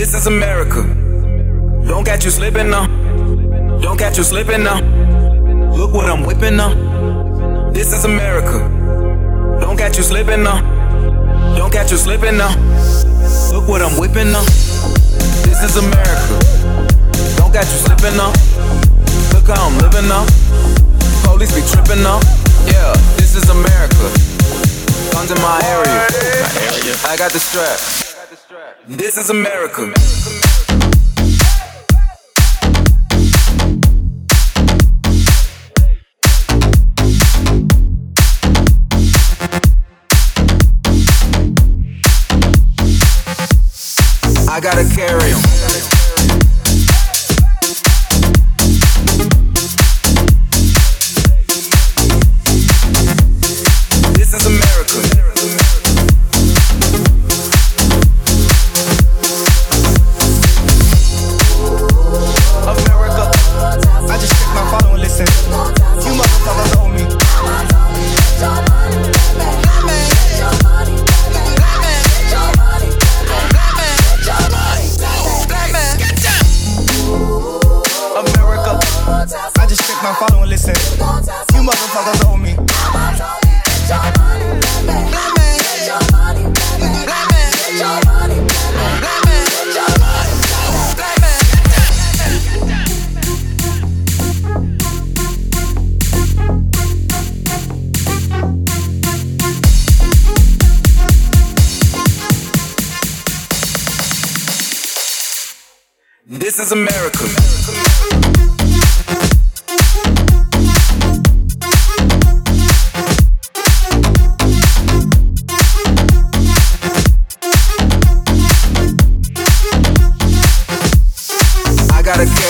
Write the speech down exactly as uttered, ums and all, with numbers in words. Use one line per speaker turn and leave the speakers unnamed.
This is America. Don't catch you slipping now. Don't catch you slipping now. Look what I'm whipping now. This is America. Don't catch you slipping now. Don't catch you slipping now. Look what I'm whipping now. This is America. Don't catch you slipping now. Look how I'm living now. Police be tripping now. Yeah, this is America. Guns in my area. I got the strap. This is America. I gotta carry 'em. This is America.
America. I just checked my follow and listen. You motherfuckers owe me. America. I just checked my follow and listen. You motherfuckers owe me.
This is America. I gotta